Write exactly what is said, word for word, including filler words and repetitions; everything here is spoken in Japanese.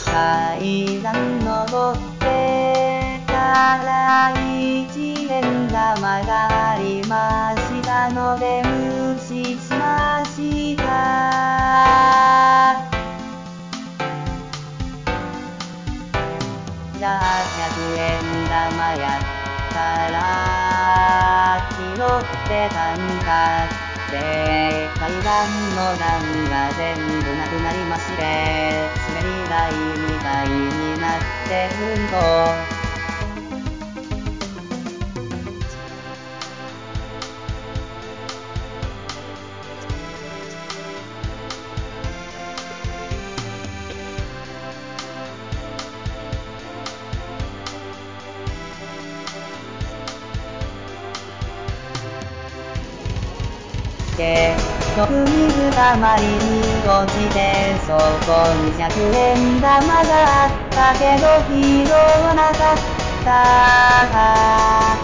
階段登ってたら一円玉がありましたので無視しました。じゃあひゃくえん玉やったら拾ってたんかって階段の段が全部なくなりまして、滑り台みたいになってうんと結局水たまりに落ちて、そこにひゃくえん玉があったけど拾わなかった。